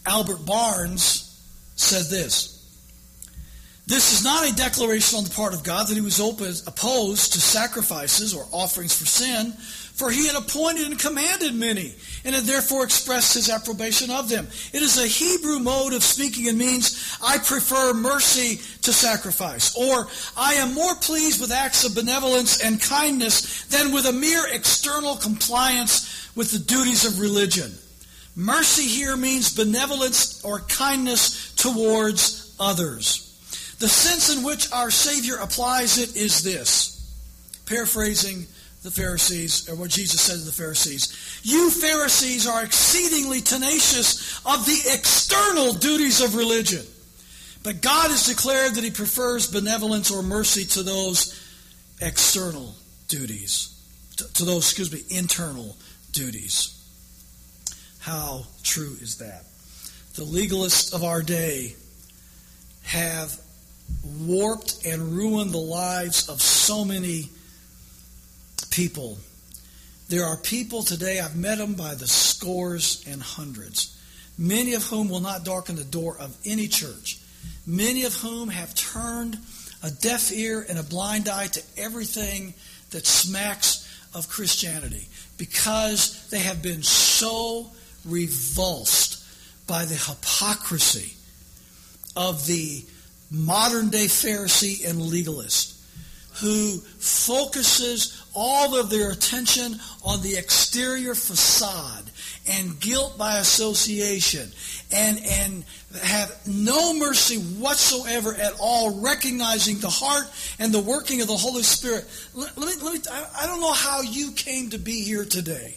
Albert Barnes said this: "This is not a declaration on the part of God that he was opposed to sacrifices or offerings for sin, for he had appointed and commanded many, and had therefore expressed his approbation of them. It is a Hebrew mode of speaking and means, I prefer mercy to sacrifice, or I am more pleased with acts of benevolence and kindness than with a mere external compliance with the duties of religion. Mercy here means benevolence or kindness towards others. The sense in which our Savior applies it is this," paraphrasing the Pharisees, or what Jesus said to the Pharisees: "You Pharisees are exceedingly tenacious of the external duties of religion, but God has declared that he prefers benevolence or mercy to those external duties, to, to those, excuse me, internal duties." How true is that? The legalists of our day have warped and ruined the lives of so many people. There are people today, I've met them by the scores and hundreds, many of whom will not darken the door of any church, many of whom have turned a deaf ear and a blind eye to everything that smacks of Christianity, because they have been so revulsed by the hypocrisy of the modern-day Pharisee and legalist, who focuses all of their attention on the exterior facade and guilt by association, and, and have no mercy whatsoever at all, recognizing the heart and the working of the Holy Spirit. Let, let me, let me, I don't know how you came to be here today.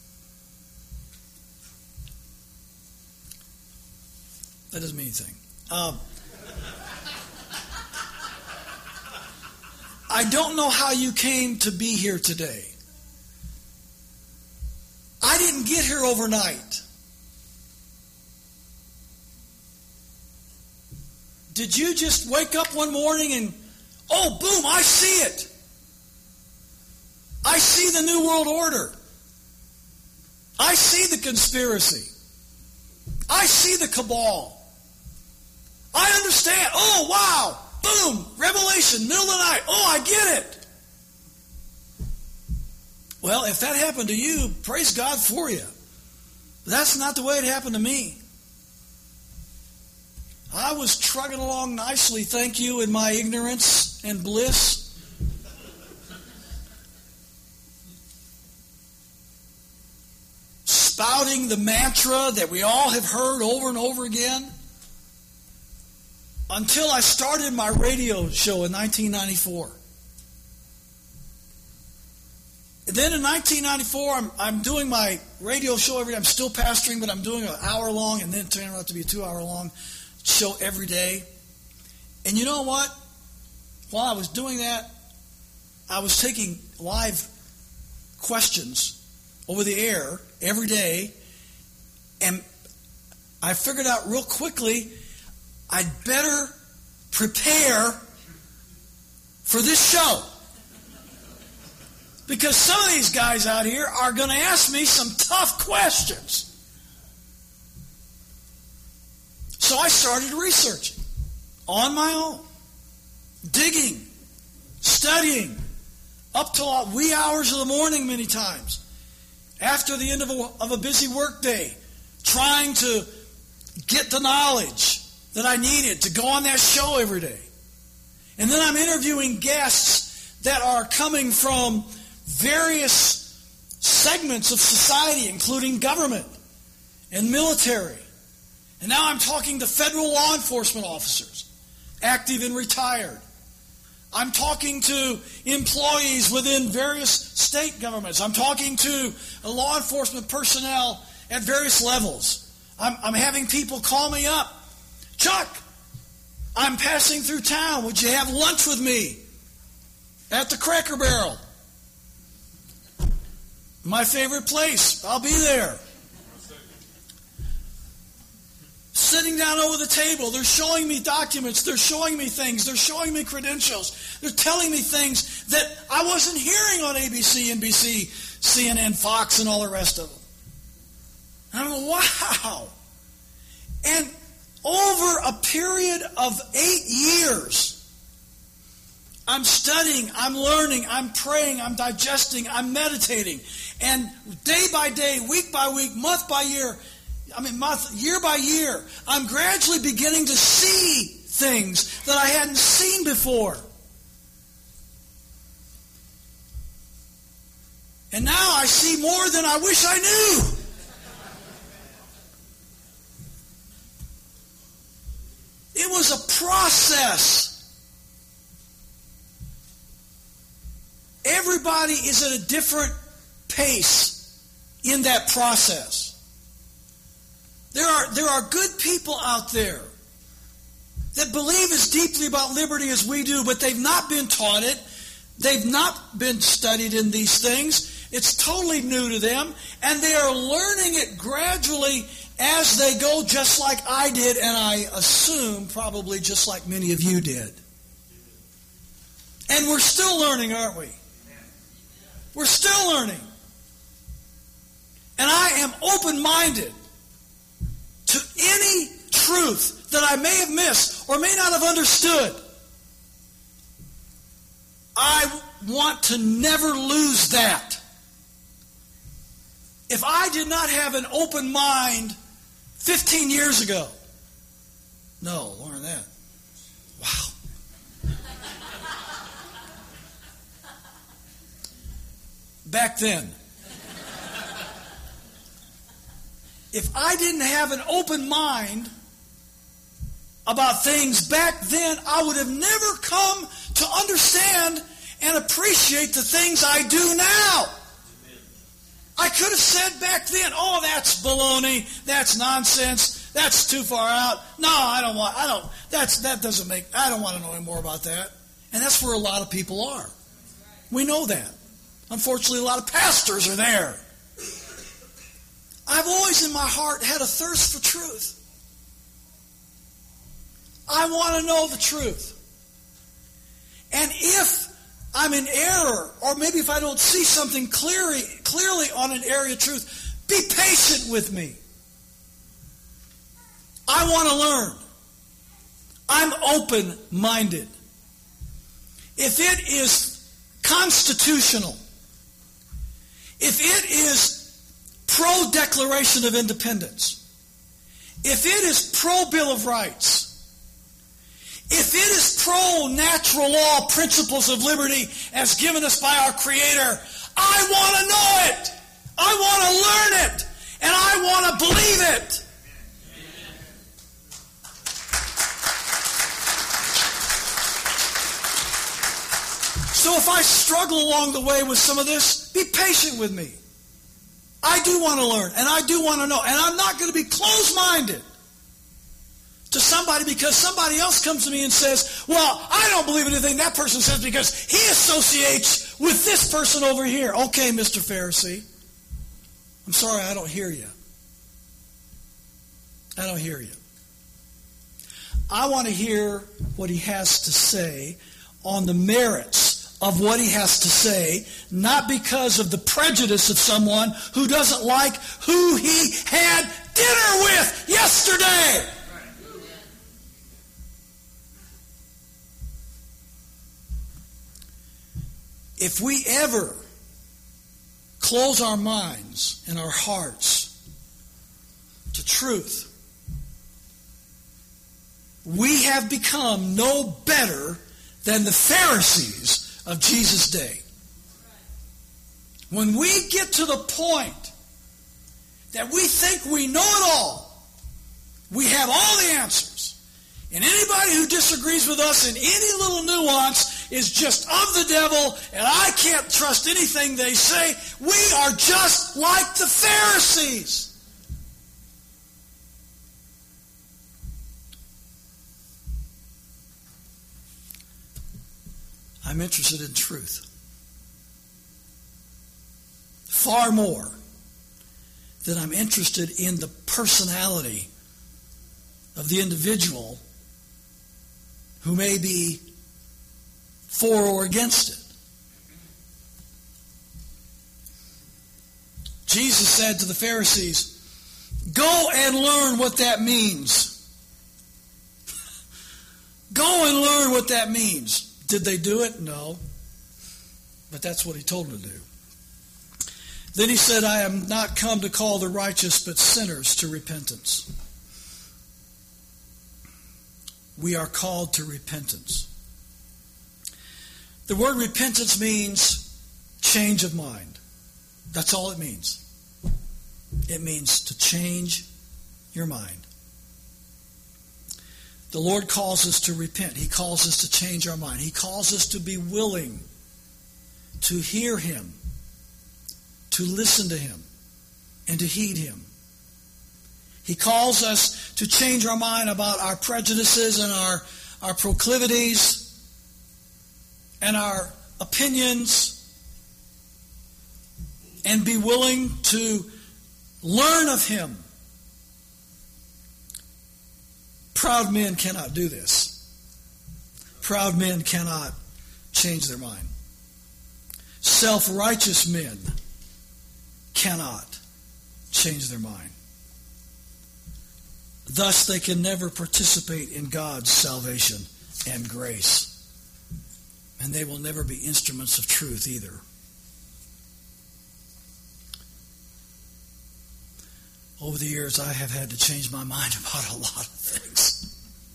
That doesn't mean anything. Um, I don't know how you came to be here today. I didn't get here overnight. Did you just wake up one morning and, oh, boom, I see it. I see the New World Order. I see the conspiracy. I see the cabal. I understand. Oh, wow. Boom. Revelation. Middle of the night. Oh, I get it. Well, if that happened to you, praise God for you. But that's not the way it happened to me. I was trucking along nicely, thank you, in my ignorance and bliss. Spouting the mantra that we all have heard over and over again, until I started my radio show in nineteen ninety-four. Then in nineteen ninety-four, I'm, I'm doing my radio show every day. I'm still pastoring, but I'm doing an hour long, and then it turned out to be a two hour long show every day. And you know what? While I was doing that, I was taking live questions over the air every day, and I figured out real quickly I'd better prepare for this show. Because some of these guys out here are going to ask me some tough questions. So I started researching on my own, digging, studying, up till wee hours of the morning many times, after the end of a, of a busy work day, trying to get the knowledge that I needed to go on that show every day. And then I'm interviewing guests that are coming from various segments of society, including government and military. And now I'm talking to federal law enforcement officers, active and retired. I'm talking to employees within various state governments. I'm talking to law enforcement personnel at various levels. I'm, I'm having people call me up. Chuck, I'm passing through town. Would you have lunch with me at the Cracker Barrel? My favorite place. I'll be there. Sitting down over the table, they're showing me documents, they're showing me things, they're showing me credentials, they're telling me things that I wasn't hearing on A B C, N B C, C N N, Fox, and all the rest of them. And I'm like, wow. And over a period of eight years, I'm studying, I'm learning, I'm praying, I'm digesting, I'm meditating. And day by day, week by week, month by year, I mean month, year by year, I'm gradually beginning to see things that I hadn't seen before. And now I see more than I wish I knew. It was a process. Everybody is at a different pace in that process. There are, there are good people out there that believe as deeply about liberty as we do, but they've not been taught it. They've not been studied in these things. It's totally new to them, and they are learning it gradually as they go, just like I did, and I assume probably just like many of you did. And we're still learning, aren't we? We're still learning. And I am open-minded to any truth that I may have missed or may not have understood. I want to never lose that. If I did not have an open mind fifteen years ago, no, more than that. Wow. Back then, if I didn't have an open mind about things back then, I would have never come to understand and appreciate the things I do now. I could have said back then, oh, that's baloney, that's nonsense, that's too far out. No, I don't want, I don't, that's, that doesn't make, I don't want to know any more about that. And that's where a lot of people are. We know that. Unfortunately, a lot of pastors are there. I've always in my heart had a thirst for truth. I want to know the truth. And if I'm in error, or maybe if I don't see something clearly, clearly on an area of truth, be patient with me. I want to learn. I'm open-minded. If it is constitutional, if it is pro-Declaration of Independence, if it is pro-Bill of Rights, if it is pro-natural law principles of liberty as given us by our Creator, I want to know it. I want to learn it. And I want to believe it. So if I struggle along the way with some of this, be patient with me. I do want to learn, and I do want to know. And I'm not going to be closed-minded to somebody because somebody else comes to me and says, well, I don't believe anything that person says because he associates with this person over here. Okay, Mister Pharisee. I'm sorry, I don't hear you. I don't hear you. I want to hear what he has to say on the merits of what he has to say, not because of the prejudice of someone who doesn't like who he had dinner with yesterday. If we ever close our minds and our hearts to truth, we have become no better than the Pharisees of Jesus' day. When we get to the point that we think we know it all, we have all the answers, and anybody who disagrees with us in any little nuance is just of the devil, and I can't trust anything they say, we are just like the Pharisees. I'm interested in truth. Far more than I'm interested in the personality of the individual who may be for or against it. Jesus said to the Pharisees, Go and learn what that means. Go and learn what that means. Did they do it? No. But that's what he told them to do. Then he said, I am not come to call the righteous, but sinners to repentance. We are called to repentance. The word repentance means change of mind. That's all it means. It means to change your mind. The Lord calls us to repent. He calls us to change our mind. He calls us to be willing to hear Him, to listen to Him, and to heed Him. He calls us to change our mind about our prejudices and our, our proclivities and our opinions, and be willing to learn of Him. Proud men cannot do this. Proud men cannot change their mind. Self-righteous men cannot change their mind. Thus, they can never participate in God's salvation and grace. And they will never be instruments of truth either. Over the years, I have had to change my mind about a lot of things.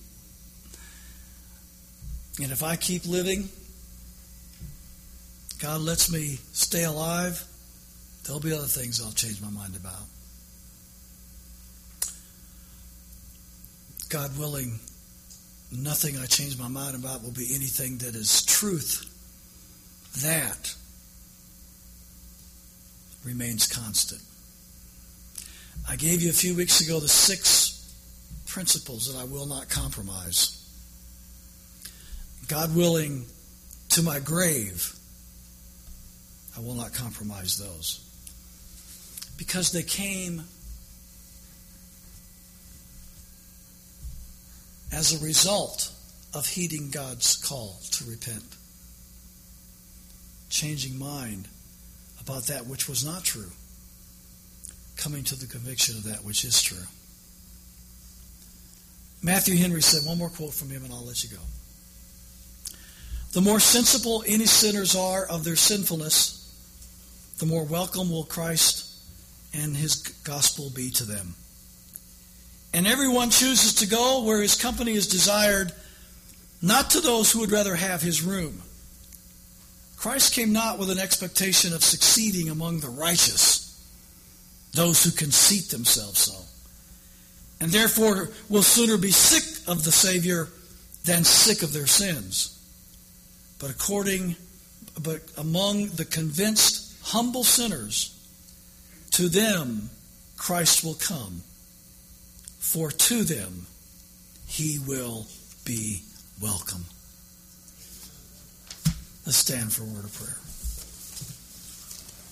And if I keep living, God lets me stay alive, there'll be other things I'll change my mind about. God willing, nothing I change my mind about will be anything that is truth. That remains constant. I gave you a few weeks ago the six principles that I will not compromise. God willing, to my grave, I will not compromise those. Because they came as a result of heeding God's call to repent. Changing mind about that which was not true. Coming to the conviction of that which is true. Matthew Henry said, one more quote from him and I'll let you go. The more sensible any sinners are of their sinfulness, the more welcome will Christ and His gospel be to them. And everyone chooses to go where his company is desired, not to those who would rather have his room. Christ came not with an expectation of succeeding among the righteous, those who conceit themselves so, and therefore will sooner be sick of the Savior than sick of their sins. But according, but among the convinced, humble sinners, to them Christ will come, for to them He will be welcome. Let's stand for a word of prayer.